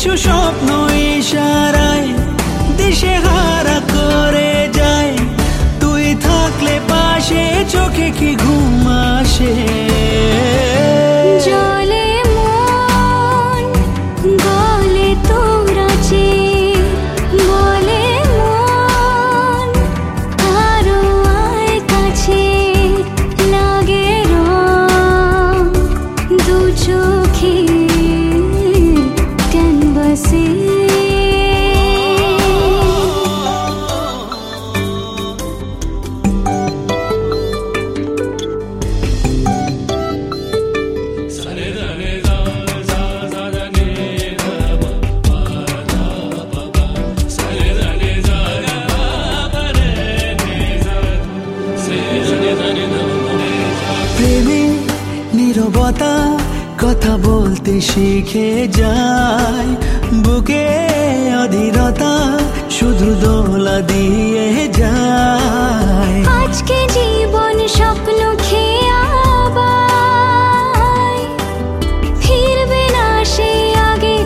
কিছু স্বপ্ন ইশারায় দিশে হারা করে যায়, তুই থাকলে পাশে চোখে কি ঘুম আসে। জলে মন গলে তোর আছে, বলে মন আরো আয় কাছে, লাগে রং দু চোখে ক্যানভাসে। প্রেমে নীরবতা কথা বলতে শিখে যায়, বুকে অধীরতা শুধু দোলা দিয়ে যায়। আজকে জীবন স্বপ্ন খেয়ে আবার ফিরবে না সে আগের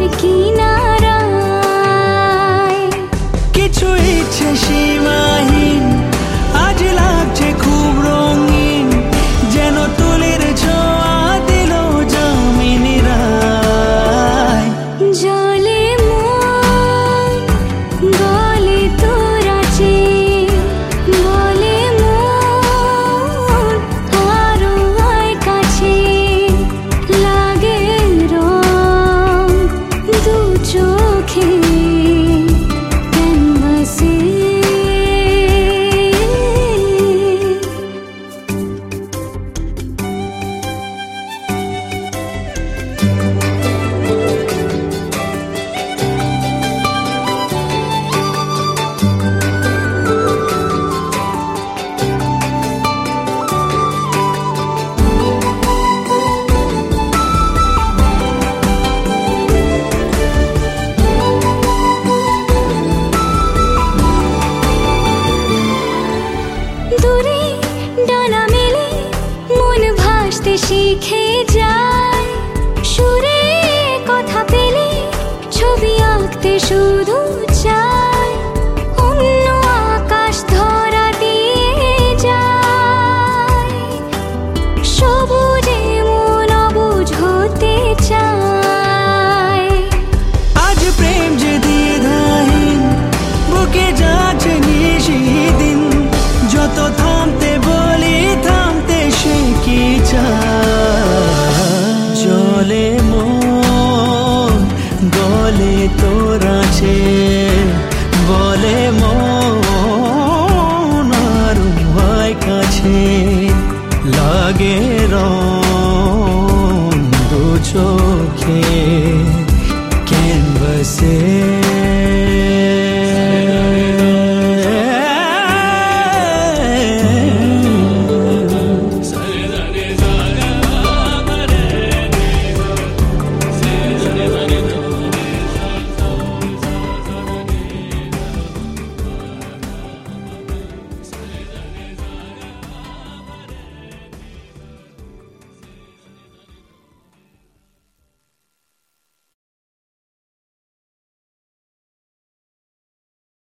কিনারায়। কিছু ইচ্ছে সীমাহীন আজ লাগছে খুব রঙিন, যেন তুলির ছোঁয়া দিল জামিনী রায়। জলে মন গলে তোর আছে, বলে মন আরো আয় কাছে, লাগে রং দু চোখে ক্যানভাসে। দূরে ডানা মেলে মন ভাসতে শিখে যায়, সুরে কথা পেলে ছবি আঁকতে শুধু চায়। অন্য আকাশ ধরা দিয়ে যায়, সবুজে মন অবুঝ হতে চায়। আজ প্রেম যে দ্বিধাহীন বুকে যাচ্ছে নিশিদিন, যত থামতে বলি থামতে সে কি চায়। জলে মন গলে তোর আছে, বলে মন আরো হয় কাছে, লাগে